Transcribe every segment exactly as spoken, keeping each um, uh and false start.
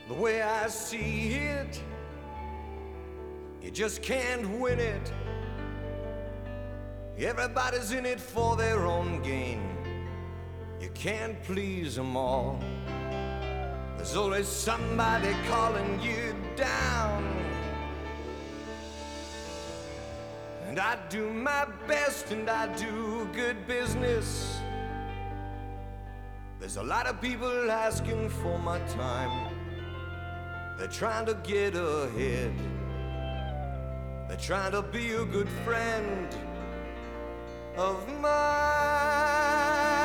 The way I see it, you just can't win it. Everybody's in it for their own gain. You can't please them all. There's always somebody calling you down. And I do my best and I do good business. There's a lot of people asking for my time. They're trying to get ahead. They're trying to be a good friend of mine.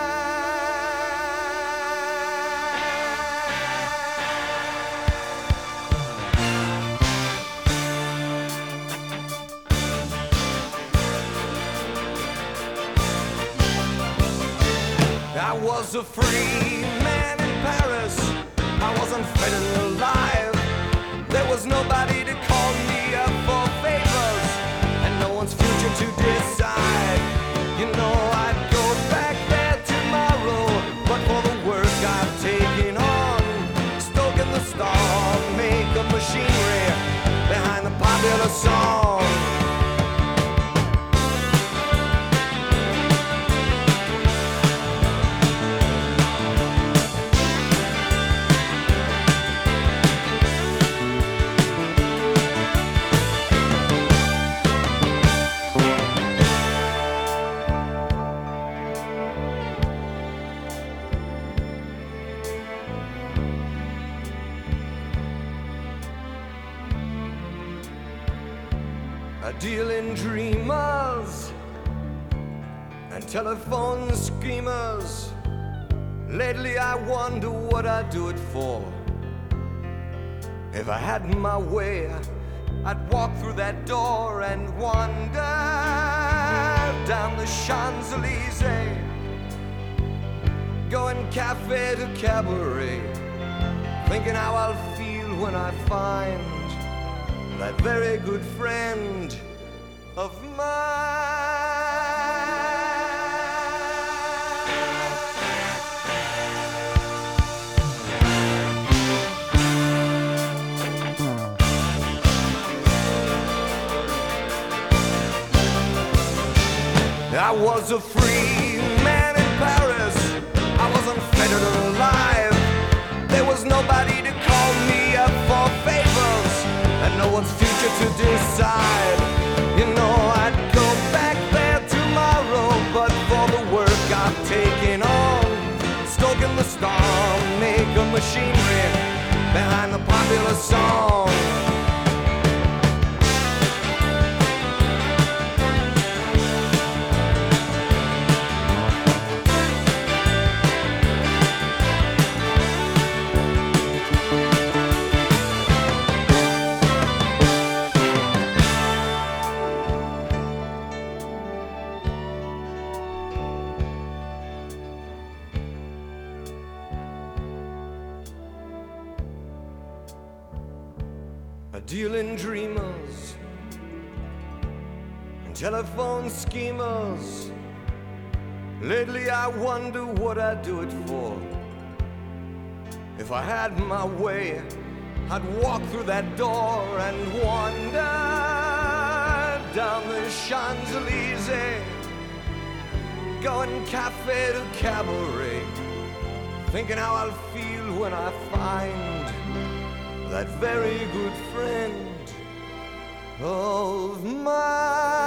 I was a free man in Paris. I wasn't fed and alive. There was nobody to call me up for favors, and no one's future to decide. You know I'd go back there tomorrow, but for the work I've taken on, stoking the storm, make a machinery behind the popular song. I deal in dreamers and telephone schemers. Lately I wonder what I'd do it for. If I had my way, I'd walk through that door and wander down the Champs-Élysées, going cafe to cabaret, thinking how I'll feel when I find that very good friend of mine. I was a free man in Paris. I wasn't fettered or alive. There was nobody to call me up for favors, and no one's future to decide. You know I'd go back there tomorrow, but for the work I've taken on, stoking the storm, make a machinery behind the popular song. I deal in dreamers and telephone schemers. Lately I wonder what I'd do it for. If I had my way, I'd walk through that door and wander down the Champs-Élysées, going cafe to cabaret, thinking how I'll feel when I find that very good friend of mine.